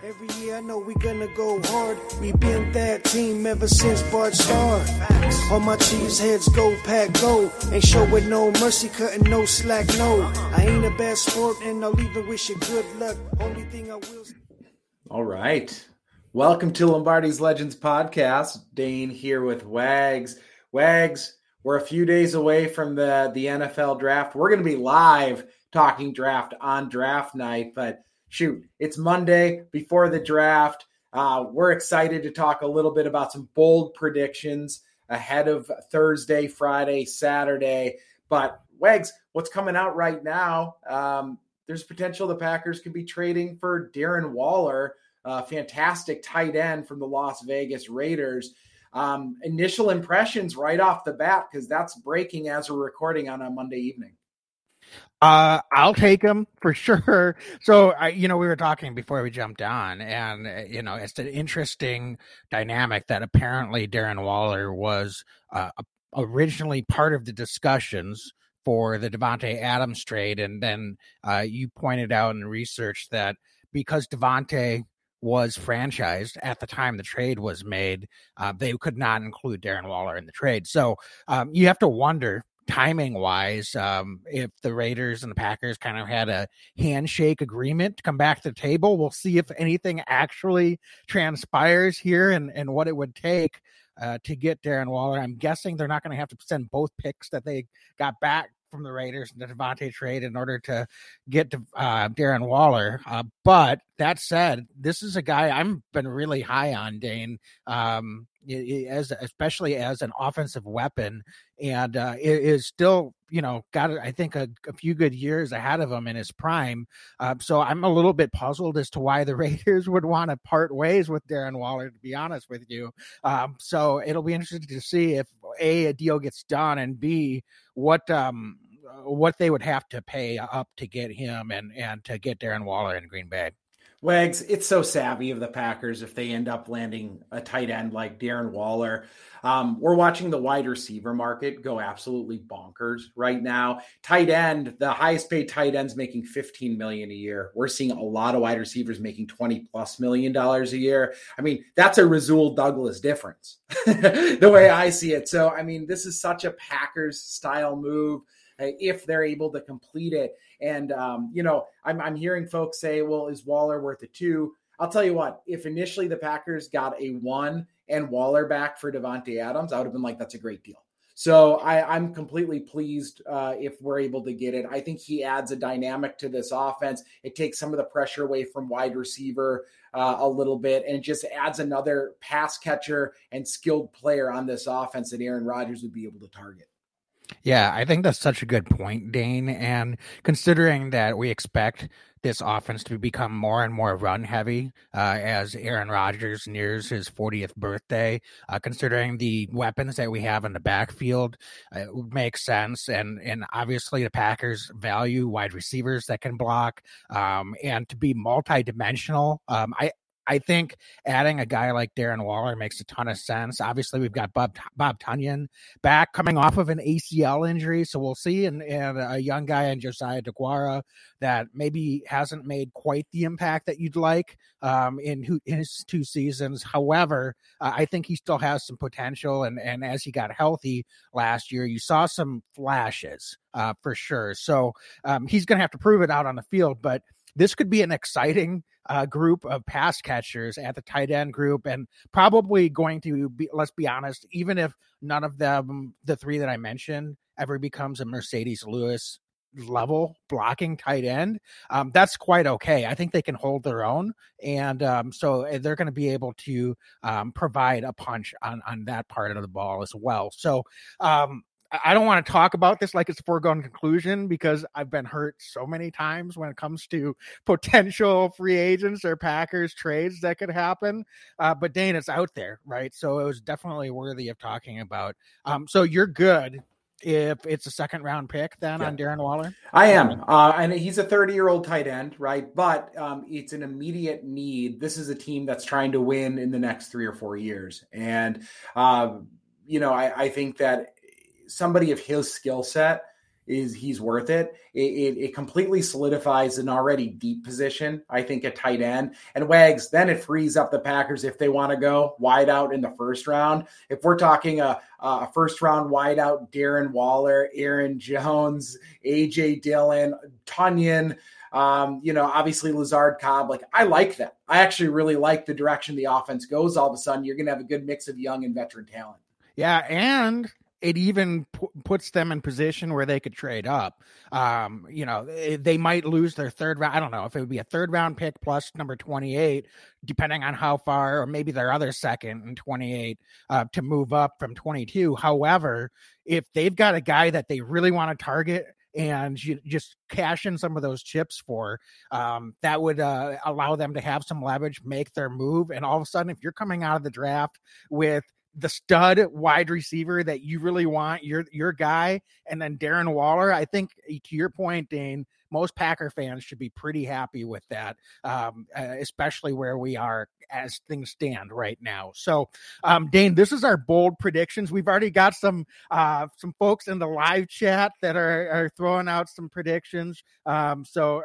Every year I know we gonna go hard. We been that team ever since Bart started. All my cheese heads go pack go. Ain't showing no mercy, cutting no slack, no. I ain't a bad sport and I'll even wish you good luck. Only thing I will. All right. Welcome to Lombardi's Legends podcast. Dane here with Wags. Wags, we're a few days away from the NFL draft. We're going to be live talking draft on draft night, but shoot, it's Monday before the draft. We're excited to talk a little bit about some bold predictions ahead of Thursday, Friday, Saturday. But Wags, what's coming out right now? There's potential the Packers could be trading for Darren Waller, fantastic tight end from the Las Vegas Raiders. Initial impressions right off the bat, because that's breaking as we're recording on a Monday evening. I'll take him for sure. So, we were talking before we jumped on, and, it's an interesting dynamic that apparently Darren Waller was originally part of the discussions for the Davante Adams trade. And then you pointed out in research that because Davante was franchised at the time the trade was made, they could not include Darren Waller in the trade. So you have to wonder, timing wise, if the Raiders and the Packers kind of had a handshake agreement to come back to the table. We'll see if anything actually transpires here and what it would take to get Darren Waller. I'm guessing they're not going to have to send both picks that they got back from the Raiders and the Davante trade in order to get to Darren Waller. But that said, this is a guy I've been really high on, Dane, especially as an offensive weapon, and is still, got, I think, a few good years ahead of him in his prime. So I'm a little bit puzzled as to why the Raiders would want to part ways with Darren Waller, to be honest with you. So it'll be interesting to see if a deal gets done, and B, what they would have to pay up to get him and to get Darren Waller in Green Bay. Wags, it's so savvy of the Packers if they end up landing a tight end like Darren Waller. We're watching the wide receiver market go absolutely bonkers right now. Tight end, the highest paid tight ends making $15 million a year. We're seeing a lot of wide receivers making $20+ million a year. I mean, that's a Rasul Douglas difference, the way I see it. So, I mean, this is such a Packers style move if they're able to complete it. And, I'm hearing folks say, well, is Waller worth a 2? I'll tell you what, if initially the Packers got a 1 and Waller back for Davante Adams, I would have been like, that's a great deal. So I'm completely pleased if we're able to get it. I think he adds a dynamic to this offense. It takes some of the pressure away from wide receiver a little bit, and it just adds another pass catcher and skilled player on this offense that Aaron Rodgers would be able to target. Yeah, I think that's such a good point, Dane. And considering that we expect this offense to become more and more run heavy as Aaron Rodgers nears his 40th birthday, considering the weapons that we have in the backfield, it would make sense. And obviously the Packers value wide receivers that can block and to be multidimensional. I think adding a guy like Darren Waller makes a ton of sense. Obviously, we've got Bob Tonyan back coming off of an ACL injury, so we'll see. And a young guy in Josiah DeGuara that maybe hasn't made quite the impact that you'd like in his 2 seasons. However, I think he still has some potential. And as he got healthy last year, you saw some flashes for sure. So he's going to have to prove it out on the field, but this could be an exciting group of pass catchers at the tight end group, and probably going to be, let's be honest, even if none of them, the 3 that I mentioned, ever becomes a Mercedes Lewis level blocking tight end, that's quite okay. I think they can hold their own, and so they're going to be able to provide a punch on that part of the ball as well. So I don't want to talk about this like it's a foregone conclusion, because I've been hurt so many times when it comes to potential free agents or Packers trades that could happen. But Dane, it's out there, right? So it was definitely worthy of talking about. So you're good if it's a second round pick then on Darren Waller? I am. And he's a 30-year-old tight end, right? But it's an immediate need. This is a team that's trying to win in the next 3 or 4 years. And, I think that somebody of his skill set he's worth it. It completely solidifies an already deep position, I think, at tight end. And Wags, then it frees up the Packers if they want to go wide out in the first round. If we're talking a first round wide out, Darren Waller, Aaron Jones, AJ Dillon, Tunyon, obviously Lazard Cobb, like I like that. I actually really like the direction the offense goes. All of a sudden, you're going to have a good mix of young and veteran talent. Yeah, and it even puts them in position where they could trade up. They might lose their third round. I don't know if it would be a third round pick plus number 28, depending on how far, or maybe their other second and 28 to move up from 22. However, if they've got a guy that they really want to target and you just cash in some of those chips for, that would allow them to have some leverage, make their move. And all of a sudden, if you're coming out of the draft with the stud wide receiver that you really want, your guy, and then Darren Waller, I think to your point, Dane, most Packer fans should be pretty happy with that, especially where we are as things stand right now. So, Dane, this is our bold predictions. We've already got some folks in the live chat that are throwing out some predictions. We'll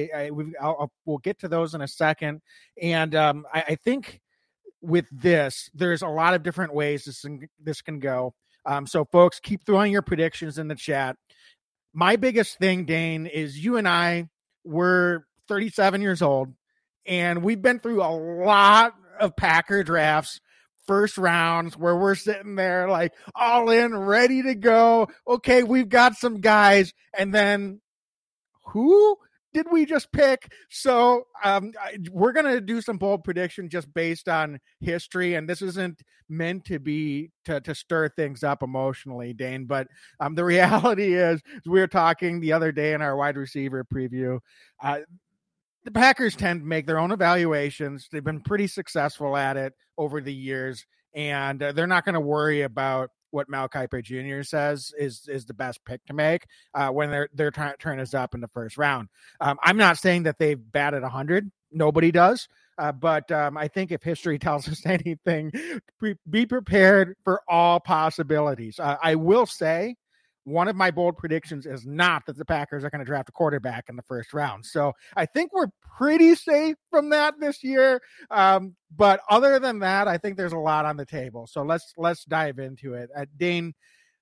get to those in a second. And I think with this, there's a lot of different ways this can go. So folks, keep throwing your predictions in the chat. My biggest thing, Dane, is you and I were 37 years old, and we've been through a lot of Packer drafts, first rounds, where we're sitting there like all in, ready to go. Okay, we've got some guys, and then who did we just pick? So we're going to do some bold prediction just based on history. And this isn't meant to be to stir things up emotionally, Dane. But the reality is, we were talking the other day in our wide receiver preview. The Packers tend to make their own evaluations. They've been pretty successful at it over the years. And they're not going to worry about what Mel Kiper Jr. says is the best pick to make when their turn is up in the first round. I'm not saying that they've batted 100. Nobody does. But I think if history tells us anything, be prepared for all possibilities. I will say one of my bold predictions is not that the Packers are going to draft a quarterback in the first round. So I think we're pretty safe from that this year. But other than that, I think there's a lot on the table. So let's dive into it. Dane,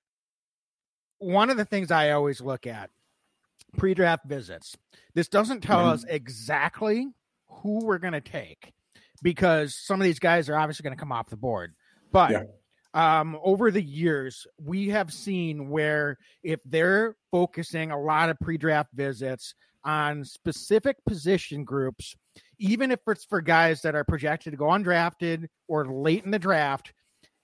one of the things I always look at, pre-draft visits. This doesn't tell us exactly who we're going to take, because some of these guys are obviously going to come off the board. But over the years, we have seen where if they're focusing a lot of pre-draft visits on specific position groups, even if it's for guys that are projected to go undrafted or late in the draft,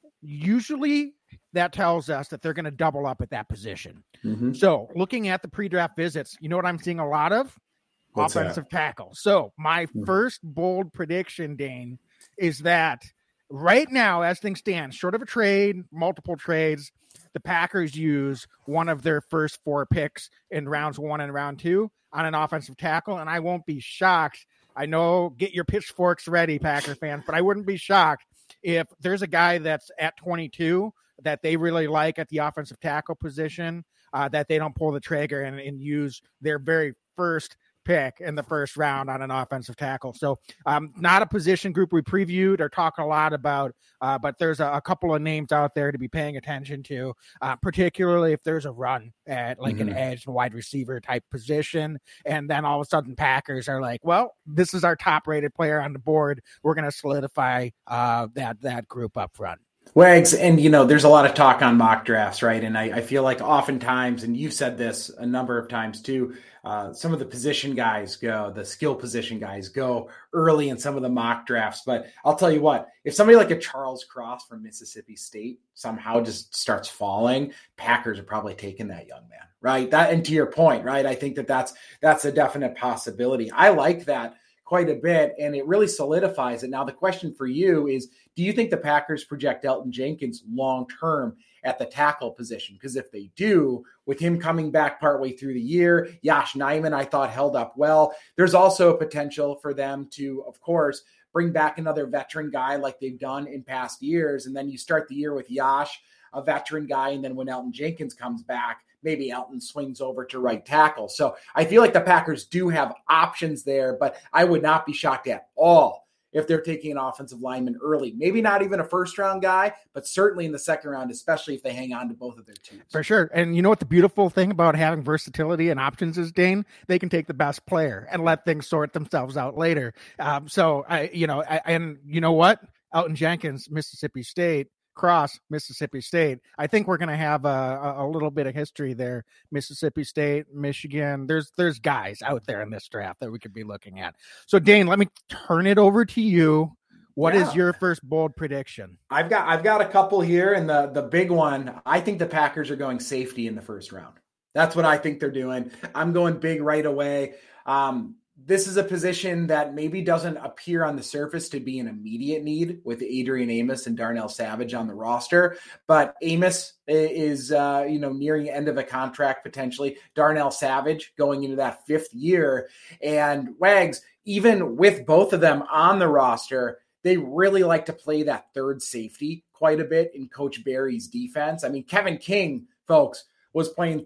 usually that tells us that they're going to double up at that position. Mm-hmm. So looking at the pre-draft visits, you know what I'm seeing a lot of? What's offensive tackle. So my first bold prediction, Dane, is that right now, as things stand, short of a trade, multiple trades, the Packers use one of their first 4 picks in rounds 1 and round 2 on an offensive tackle. And I won't be shocked. I know, get your pitchforks ready, Packer fans, but I wouldn't be shocked if there's a guy that's at 22 that they really like at the offensive tackle position, that they don't pull the trigger and use their very first pick in the first round on an offensive tackle. So not a position group we previewed or talk a lot about, but there's a couple of names out there to be paying attention to, particularly if there's a run at like an edge and wide receiver type position. And then all of a sudden Packers are like, well, this is our top rated player on the board. We're going to solidify that group up front. Wags, and there's a lot of talk on mock drafts, right? And I feel like oftentimes, and you've said this a number of times too, some of the position guys the skill position guys go early in some of the mock drafts. But I'll tell you what, if somebody like a Charles Cross from Mississippi State somehow just starts falling, Packers are probably taking that young man, right? That, and to your point, right? I think that's a definite possibility. I like that quite a bit, and it really solidifies it. Now, the question for you is, do you think the Packers project Elgton Jenkins long-term at the tackle position? Because if they do, with him coming back partway through the year, Josh Nijman, I thought, held up well. There's also a potential for them to, of course, bring back another veteran guy like they've done in past years. And then you start the year with Josh, a veteran guy, and then when Elgton Jenkins comes back, maybe Elton swings over to right tackle. So I feel like the Packers do have options there, but I would not be shocked at all if they're taking an offensive lineman early. Maybe not even a first-round guy, but certainly in the second round, especially if they hang on to both of their teams. For sure. And you know what the beautiful thing about having versatility and options is, Dane? They can take the best player and let things sort themselves out later. And you know what? Elton Jenkins, Mississippi State, Cross, Mississippi State. I think we're going to have a little bit of history there. Mississippi State, Michigan. There's guys out there in this draft that we could be looking at. So Dane, let me turn it over to you. What is your first bold prediction? I've got a couple here, and the big one, I think the Packers are going safety in the first round. That's what I think they're doing. I'm going big right away. This is a position that maybe doesn't appear on the surface to be an immediate need with Adrian Amos and Darnell Savage on the roster. But Amos is, nearing the end of a contract potentially. Darnell Savage going into that 5th year. And Wags, even with both of them on the roster, they really like to play that third safety quite a bit in Coach Barry's defense. I mean, Kevin King, folks, was playing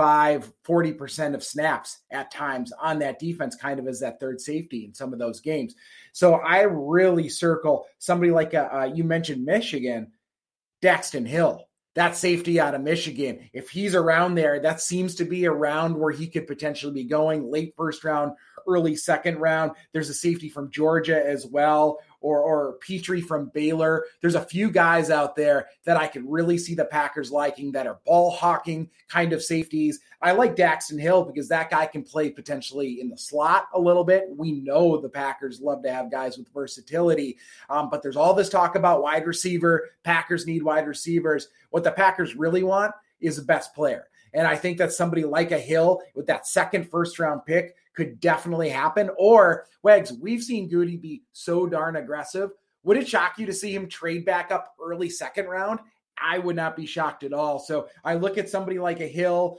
35-40% of snaps at times on that defense, kind of as that third safety in some of those games. So I really circle somebody like you mentioned Michigan, Daxton Hill, that safety out of Michigan. If he's around there, that seems to be around where he could potentially be going late first round, early second round. There's a safety from Georgia as well, or Petrie from Baylor. There's a few guys out there that I could really see the Packers liking that are ball hawking kind of safeties. I like Daxton Hill because that guy can play potentially in the slot a little bit. We know the Packers love to have guys with versatility, but there's all this talk about wide receiver. Packers need wide receivers. What the Packers really want is the best player. And I think that somebody like a Hill with that second first-round pick could definitely happen. Or, Wags, we've seen Goody be so darn aggressive. Would it shock you to see him trade back up early second round? I would not be shocked at all. So I look at somebody like a Hill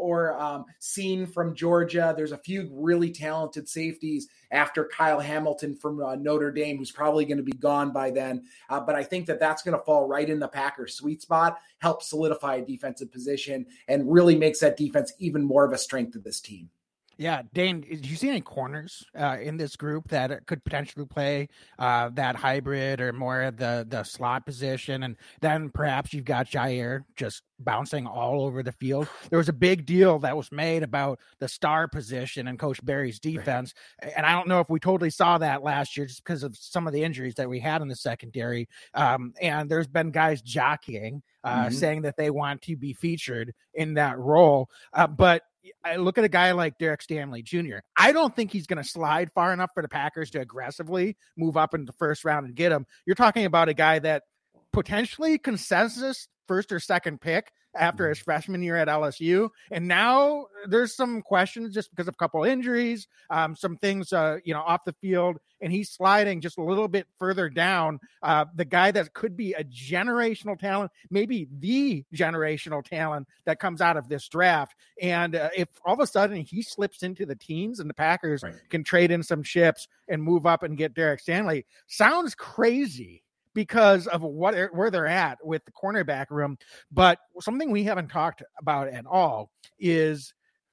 or Scene from Georgia. There's a few really talented safeties after Kyle Hamilton from Notre Dame, who's probably going to be gone by then. But I think that that's going to fall right in the Packers' sweet spot, help solidify a defensive position, and really makes that defense even more of a strength of this team. Yeah, Dane, do you see any corners in this group that could potentially play that hybrid or more of the slot position? And then perhaps you've got Jair just bouncing all over the field. There was a big deal that was made about the star position and Coach Barry's defense. Right. And I don't know if we totally saw that last year just because of some of the injuries that we had in the secondary. And there's been guys jockeying, saying that they want to be featured in that role. But I look at a guy like Derek Stanley Jr. I don't think he's going to slide far enough for the Packers to aggressively move up into the first round and get him. You're talking about a guy that potentially consensus first or second pick after his freshman year at LSU. And now there's some questions just because of a couple injuries, some things, off the field, and he's sliding just a little bit further down. The guy that could be a generational talent, maybe the generational talent that comes out of this draft. And if all of a sudden he slips into the teens and the Packers can trade in some chips and move up and get Derek Stanley, sounds crazy because of where they're at with the cornerback room. But something we haven't talked about at all is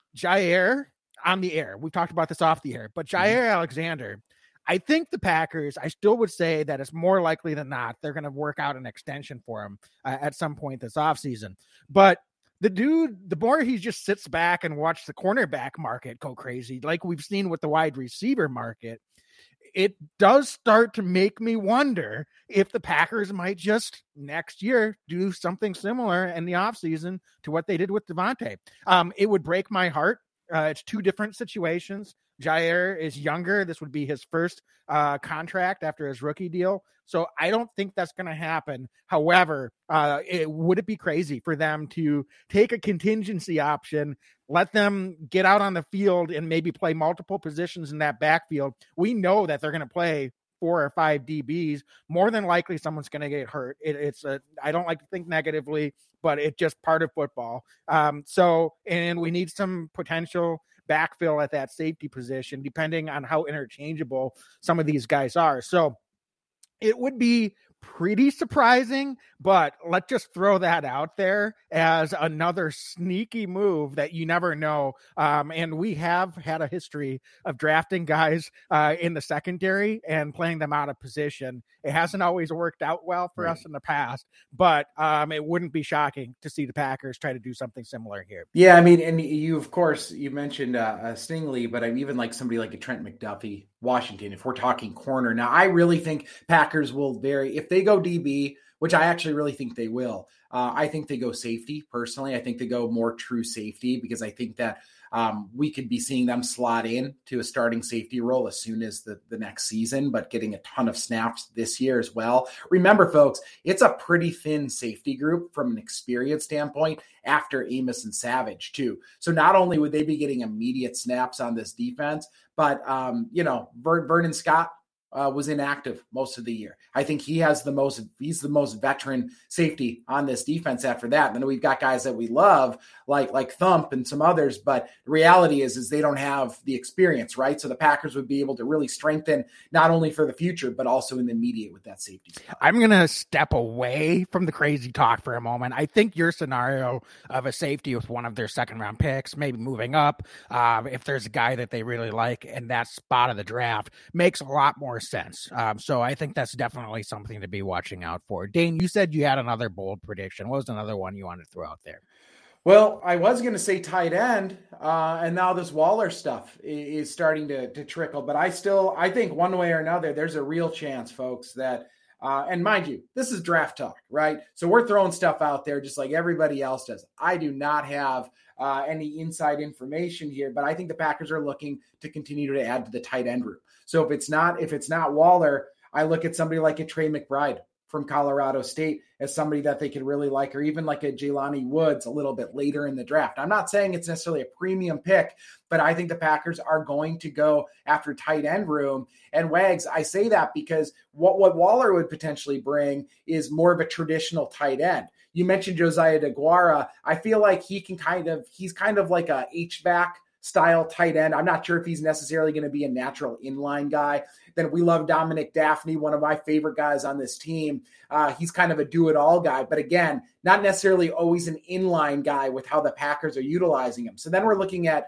Jair on the air. We've talked about this off the air, but Jair Alexander, I think the Packers, I still would say that it's more likely than not they're going to work out an extension for him at some point this offseason. But the dude, the more he just sits back and watches the cornerback market go crazy, like we've seen with the wide receiver market, it does start to make me wonder if the Packers might just next year do something similar in the offseason to what they did with Devontae. It would break my heart. It's two different situations. Jair is younger. This would be his first contract after his rookie deal. So I don't think that's going to happen. However, would it be crazy for them to take a contingency option, let them get out on the field and maybe play multiple positions in that backfield? We know that they're going to play 4 or 5 DBs. More than likely, someone's going to get hurt. I don't like to think negatively, but it's just part of football. And we need some potential backfill at that safety position, depending on how interchangeable some of these guys are. So it would be pretty surprising, but let's just throw that out there as another sneaky move that you never know. And we have had a history of drafting guys in the secondary and playing them out of position. It hasn't always worked out well for us in the past, but it wouldn't be shocking to see the Packers try to do something similar here. Yeah, I mean, and you, of course, you mentioned Stingley, but I'm even like somebody like a Trent McDuffie, Washington, if we're talking corner. Now, I really think Packers will if they go DB, which I actually really think they will, I think they go safety, personally. I think they go more true safety because I think that we could be seeing them slot in to a starting safety role as soon as the next season, but getting a ton of snaps this year as well. Remember, folks, it's a pretty thin safety group from an experience standpoint after Amos and Savage, too. So not only would they be getting immediate snaps on this defense, but, Vernon Scott was inactive most of the year. I think he's the most veteran safety on this defense after that. Then we've got guys that we love, like Thump and some others, but the reality is they don't have the experience, right? So the Packers would be able to really strengthen not only for the future, but also in the immediate with that safety spot. I'm going to step away from the crazy talk for a moment. I think your scenario of a safety with one of their second round picks, maybe moving up, if there's a guy that they really like in that spot of the draft, makes a lot more sense. So I think that's definitely something to be watching out for. Dane, you said you had another bold prediction. What was another one you wanted to throw out there? Well, I was going to say tight end, and now this Waller stuff is starting to trickle. But I think one way or another, there's a real chance, folks, that, and mind you, this is draft talk, right? So we're throwing stuff out there just like everybody else does. I do not have any inside information here, but I think the Packers are looking to continue to add to the tight end room. So if it's not Waller, I look at somebody like a Trey McBride from Colorado State as somebody that they could really like, or even like a Jelani Woods a little bit later in the draft. I'm not saying it's necessarily a premium pick, but I think the Packers are going to go after tight end room. And Wags, I say that because what Waller would potentially bring is more of a traditional tight end. You mentioned Josiah DeGuara. I feel like he's kind of like a H-back style tight end. I'm not sure if he's necessarily going to be a natural inline guy. Then we love Dominic Daphne, one of my favorite guys on this team. He's kind of a do-it-all guy, but again, not necessarily always an inline guy with how the Packers are utilizing him. So then we're looking at,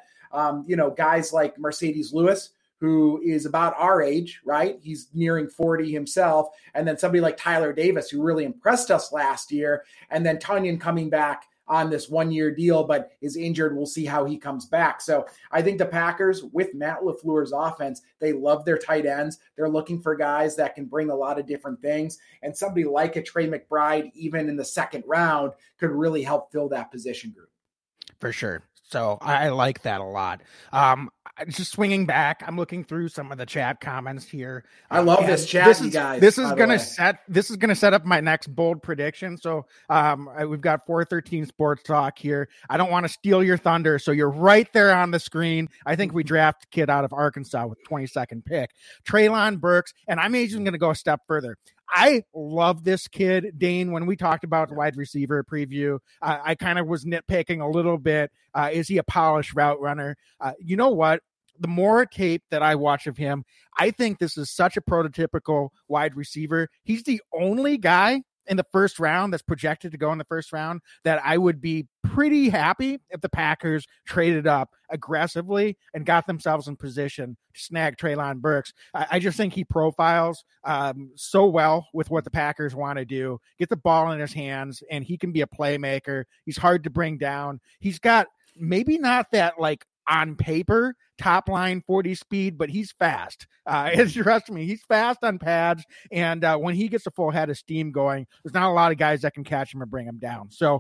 guys like Mercedes Lewis, who is about our age, right? He's nearing 40 himself. And then somebody like Tyler Davis, who really impressed us last year. And then Tonyan coming back on this 1-year deal, but is injured. We'll see how he comes back. So I think the Packers, with Matt LaFleur's offense, they love their tight ends. They're looking for guys that can bring a lot of different things. And somebody like a Trey McBride, even in the second round, could really help fill that position group. For sure. So I like that a lot. Just swinging back, I'm looking through some of the chat comments here. I love this chat, you guys. This is going to set up my next bold prediction. So we've got 413 Sports Talk here. I don't want to steal your thunder, so you're right there on the screen. I think we draft a kid out of Arkansas with 22nd pick, Treylon Burks, and I'm even going to go a step further. I love this kid, Dane. When we talked about wide receiver preview, I kind of was nitpicking a little bit. Is he a polished route runner? You know what? The more tape that I watch of him, I think this is such a prototypical wide receiver. He's the only guy in the first round that's projected to go in the first round that I would be pretty happy if the Packers traded up aggressively and got themselves in position to snag Treylon Burks. I just think he profiles so well with what the Packers want to do, get the ball in his hands, and he can be a playmaker. He's hard to bring down. He's got maybe not that like on paper top line 40 speed, but he's fast. Trust me, he's fast on pads. And when he gets a full head of steam going, there's not a lot of guys that can catch him and bring him down. So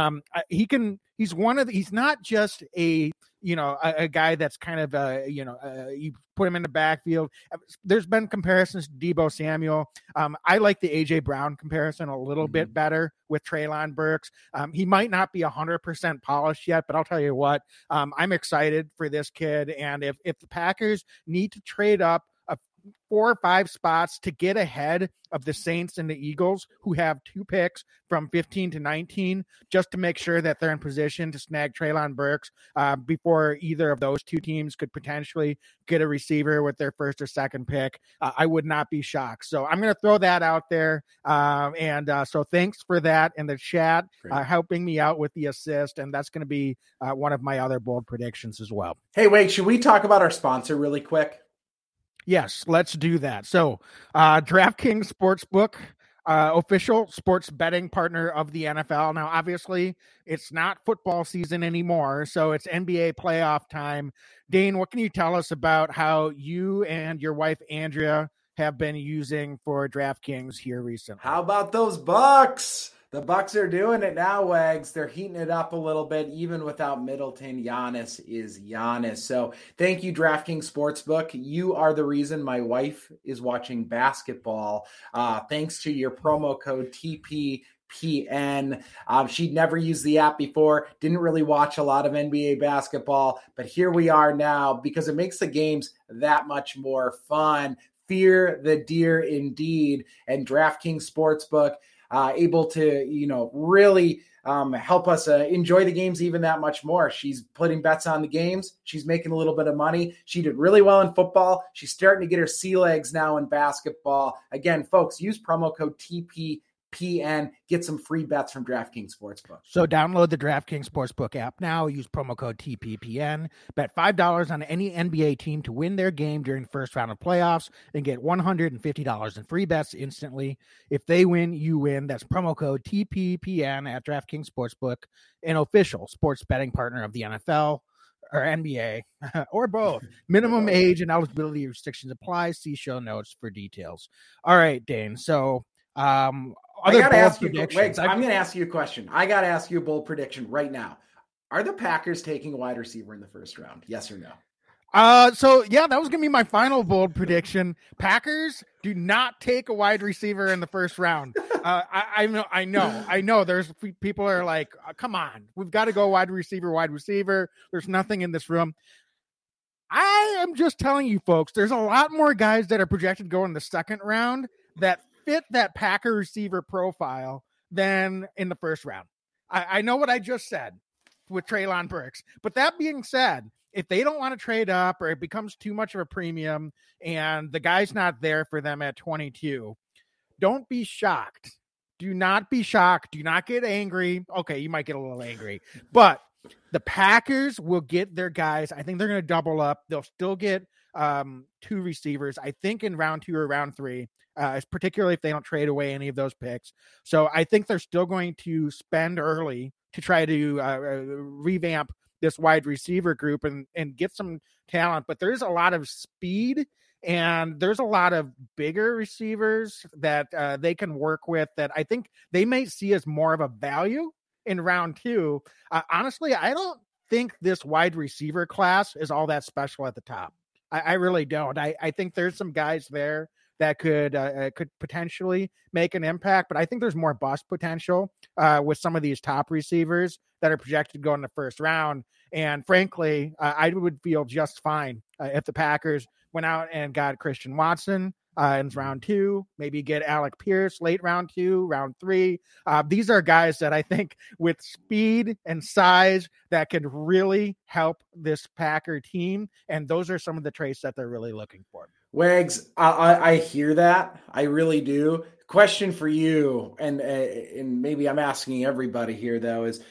he's not just a guy that's kind of you put him in the backfield. There's been comparisons to Deebo Samuel. I like the AJ Brown comparison a little bit better with Treylon Burks. He might not be 100% polished yet, but I'll tell you what, I'm excited for this kid. And if the Packers need to trade up 4 or 5 spots to get ahead of the Saints and the Eagles, who have 2 picks from 15 to 19, just to make sure that they're in position to snag Treylon Burks before either of those 2 teams could potentially get a receiver with their first or second pick. I would not be shocked. So I'm going to throw that out there. So thanks for that in the chat, helping me out with the assist. And that's going to be one of my other bold predictions as well. Hey, wait, should we talk about our sponsor really quick? Yes, let's do that. So DraftKings Sportsbook, official sports betting partner of the NFL. Now, obviously, it's not football season anymore, so it's NBA playoff time. Dane, what can you tell us about how you and your wife, Andrea, have been using for DraftKings here recently? How about those Bucks? The Bucks are doing it now, Wags. They're heating it up a little bit, even without Middleton. Giannis is Giannis. So thank you, DraftKings Sportsbook. You are the reason my wife is watching basketball. Thanks to your promo code TPPN. She'd never used the app before, didn't really watch a lot of NBA basketball, but here we are now because it makes the games that much more fun. Fear the deer indeed. And DraftKings Sportsbook able to, really help us enjoy the games even that much more. She's putting bets on the games. She's making a little bit of money. She did really well in football. She's starting to get her sea legs now in basketball. Again, folks, use promo code TPPN. Get some free bets from DraftKings Sportsbook. So download the DraftKings Sportsbook app now. Use promo code TPPN. Bet $5 on any NBA team to win their game during the first round of playoffs and get $150 in free bets instantly. If they win, you win. That's promo code TPPN at DraftKings Sportsbook, an official sports betting partner of the NFL or NBA or both. Minimum age and eligibility restrictions apply. See show notes for details. All right, Dane. So I'm going to ask you a question. I got to ask you a bold prediction right now. Are the Packers taking a wide receiver in the first round? Yes or no? That was going to be my final bold prediction. Packers do not take a wide receiver in the first round. I know. There's people are like, come on, we've got to go wide receiver. There's nothing in this room. I am just telling you, folks, there's a lot more guys that are projected to go in the second round that fit that Packer receiver profile than in the first round. I know what I just said with Treylon Burks, but that being said, if they don't want to trade up or it becomes too much of a premium and the guy's not there for them at 22, don't be shocked. Do not be shocked. Do not get angry. Okay, you might get a little angry, but the Packers will get their guys. I think they're going to double up. They'll still get 2 receivers, I think, in round 2 or round 3. Particularly if they don't trade away any of those picks. So I think they're still going to spend early to try to revamp this wide receiver group and get some talent. But there's a lot of speed and there's a lot of bigger receivers that they can work with that I think they may see as more of a value in round 2. Honestly, I don't think this wide receiver class is all that special at the top. I really don't. I think there's some guys there that could potentially make an impact, but I think there's more bust potential with some of these top receivers that are projected to go in the first round. And frankly, I would feel just fine if the Packers went out and got Christian Watson in round 2, maybe get Alec Pierce late round 2, round 3. These are guys that I think with speed and size that could really help this Packer team. And those are some of the traits that they're really looking for. Wags, I hear that. I really do. Question for you, and maybe I'm asking everybody here, though, is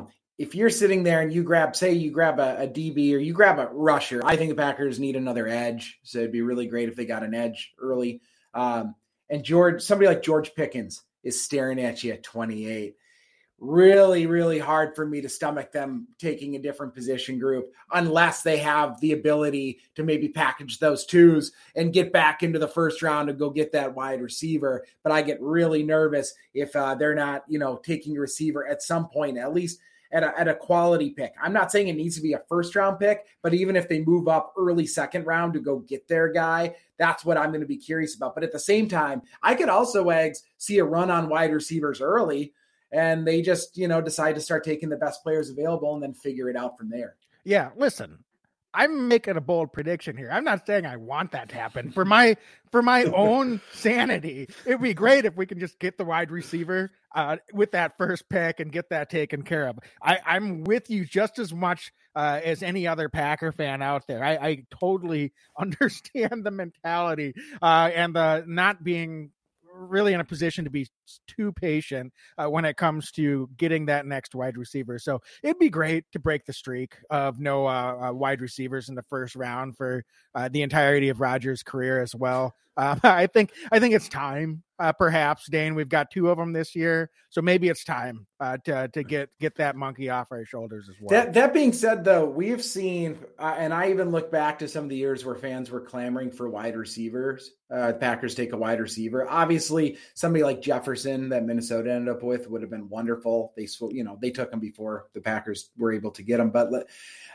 if you're sitting there and you grab a DB or you grab a rusher, I think the Packers need another edge. So it'd be really great if they got an edge early. And somebody like George Pickens is staring at you at 28. Really, really hard for me to stomach them taking a different position group unless they have the ability to maybe package those 2s and get back into the first round and go get that wide receiver. But I get really nervous if they're not, taking a receiver at some point, at least at a quality pick. I'm not saying it needs to be a first round pick, but even if they move up early second round to go get their guy, that's what I'm going to be curious about. But at the same time, I could also, Wags, see a run on wide receivers early and they just, decide to start taking the best players available and then figure it out from there. Yeah, listen, I'm making a bold prediction here. I'm not saying I want that to happen. For my own sanity, it'd be great if we can just get the wide receiver with that first pick and get that taken care of. I'm with you just as much as any other Packer fan out there. I totally understand the mentality and the not being really in a position to be too patient when it comes to getting that next wide receiver. So it'd be great to break the streak of no wide receivers in the first round for the entirety of Rodgers' career as well. I think it's time. Perhaps, Dane, we've got 2 of them this year, so maybe it's time to get that monkey off our shoulders as well. That being said, though, we've seen, and I even look back to some of the years where fans were clamoring for wide receivers. Packers take a wide receiver. Obviously, somebody like Jefferson that Minnesota ended up with would have been wonderful. They took him before the Packers were able to get him, but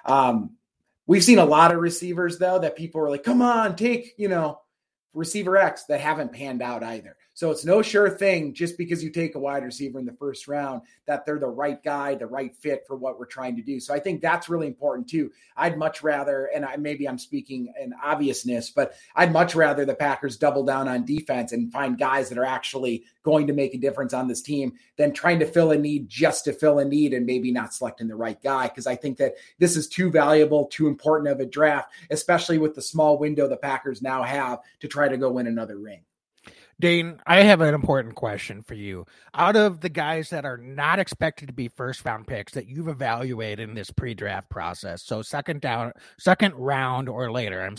we've seen a lot of receivers though that people are like, "Come on, take receiver X," that haven't panned out either. So it's no sure thing just because you take a wide receiver in the first round that they're the right guy, the right fit for what we're trying to do. So I think that's really important too. I'd much rather, and maybe I'm speaking in obviousness, but I'd much rather the Packers double down on defense and find guys that are actually going to make a difference on this team than trying to fill a need just to fill a need and maybe not selecting the right guy. Because I think that this is too valuable, too important of a draft, especially with the small window the Packers now have to try to go win another ring. Dane, I have an important question for you. Out of the guys that are not expected to be first round picks that you've evaluated in this pre-draft process, so second round or later,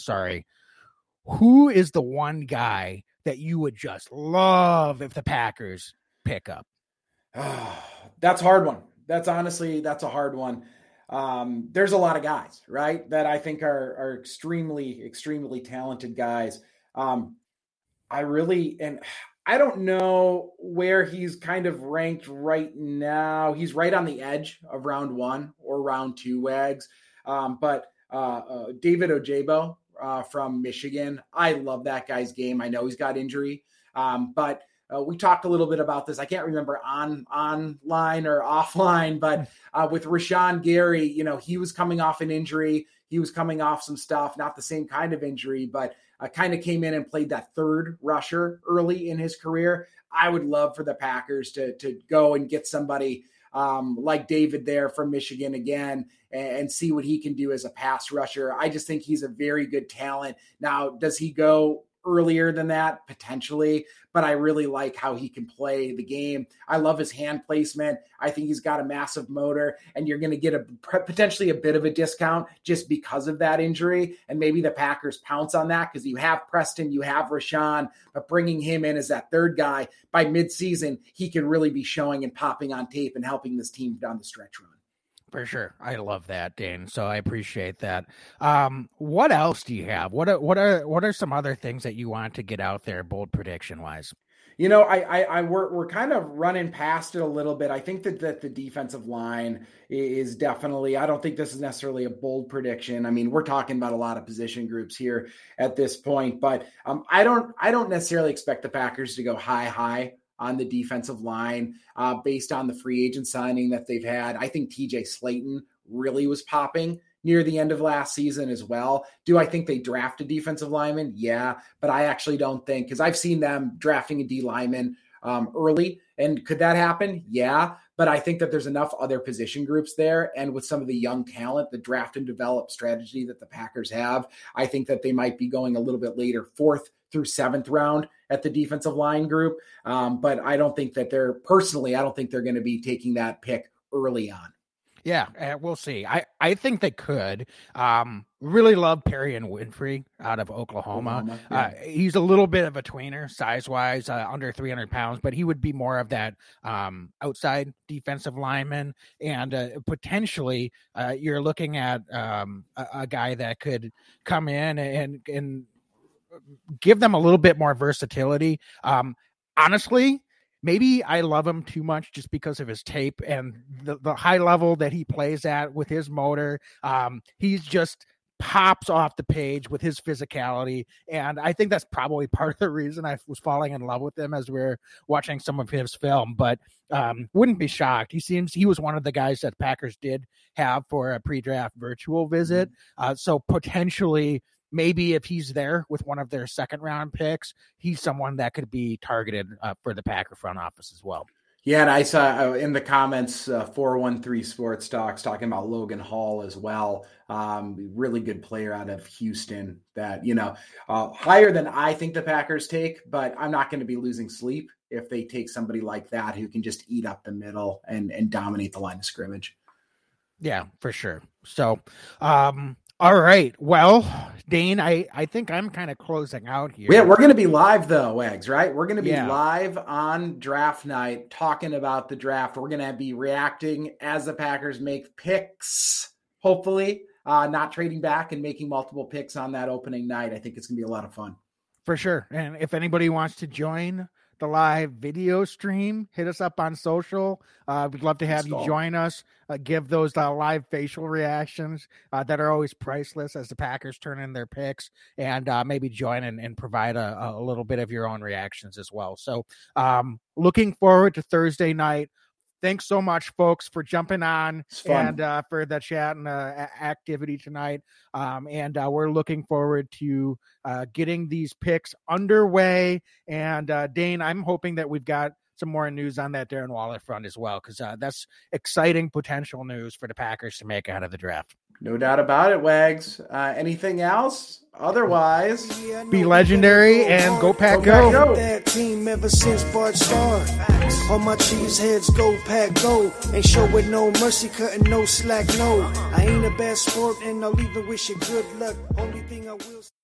who is the one guy that you would just love if the Packers pick up? That's a hard one. That's a hard one. There's a lot of guys, right, that I think are extremely, extremely talented guys. I don't know where he's kind of ranked right now. He's right on the edge of round 1 or round 2 wags. But David Ojabo from Michigan, I love that guy's game. I know he's got injury, but we talked a little bit about this. I can't remember online or offline, but with Rashawn Gary, he was coming off an injury. He was coming off some stuff, not the same kind of injury, but kind of came in and played that third rusher early in his career. I would love for the Packers to go and get somebody like David there from Michigan again and see what he can do as a pass rusher. I just think he's a very good talent. Now, does he go earlier than that? Potentially, but I really like how he can play the game. I love his hand placement. I think he's got a massive motor, and you're going to get potentially a bit of a discount just because of that injury. And maybe the Packers pounce on that because you have Preston, you have Rashawn, but bringing him in as that third guy by midseason, he can really be showing and popping on tape and helping this team down the stretch run. For sure. I love that, Dane. So I appreciate that. What else do you have? What are some other things that you want to get out there, bold prediction wise? We're kind of running past it a little bit. I think that the defensive line is definitely, I don't think this is necessarily a bold prediction. I mean, we're talking about a lot of position groups here at this point, but I don't necessarily expect the Packers to go high on the defensive line based on the free agent signing that they've had. I think TJ Slayton really was popping near the end of last season as well. Do I think they draft a defensive lineman? Yeah, but I actually don't think, because I've seen them drafting a D lineman early. And could that happen? Yeah, but I think that there's enough other position groups there. And with some of the young talent, the draft and develop strategy that the Packers have, I think that they might be going a little bit later, 4th through 7th round at the defensive line group. But I don't think that I don't think they're going to be taking that pick early on. Yeah, we'll see. I think they could. Really love Perrion Winfrey out of Oklahoma. Yeah. He's a little bit of a tweener size-wise, under 300 pounds, but he would be more of that outside defensive lineman. And potentially you're looking at a guy that could come in and give them a little bit more versatility. Honestly, maybe I love him too much just because of his tape and the high level that he plays at with his motor. He's just pops off the page with his physicality. And I think that's probably part of the reason I was falling in love with him as we were watching some of his film. But wouldn't be shocked. He was one of the guys that Packers did have for a pre-draft virtual visit. So potentially, maybe if he's there with one of their second round picks, he's someone that could be targeted for the Packer front office as well. Yeah, and I saw in the comments 413 Sports Talks talking about Logan Hall as well. Really good player out of Houston that, higher than I think the Packers take, but I'm not going to be losing sleep if they take somebody like that who can just eat up the middle and dominate the line of scrimmage. Yeah, for sure. So, all right. Well, Dane, I think I'm kind of closing out here. Yeah, we're going to be live though, Eggs, right? We're going to be live on draft night talking about the draft. We're going to be reacting as the Packers make picks, hopefully not trading back and making multiple picks on that opening night. I think it's going to be a lot of fun. For sure. And if anybody wants to join the live video stream, hit us up on social. We'd love to have you join us. Give those live facial reactions that are always priceless as the Packers turn in their picks, and maybe join and provide a little bit of your own reactions as well. So looking forward to Thursday night. Thanks so much, folks, for jumping on and for the chat and activity tonight. And we're looking forward to getting these picks underway. And Dane, I'm hoping that we've got some more news on that Darren Waller front as well, because that's exciting potential news for the Packers to make out of the draft. No doubt about it, Wags. Anything else? Otherwise, be legendary and go Pack go. That team ever since Bart Starr. All my cheese heads go Pack go. Ain't show with no mercy, cutting no slack, no. I ain't a bad sport and I'll even wish you good luck. Only thing I will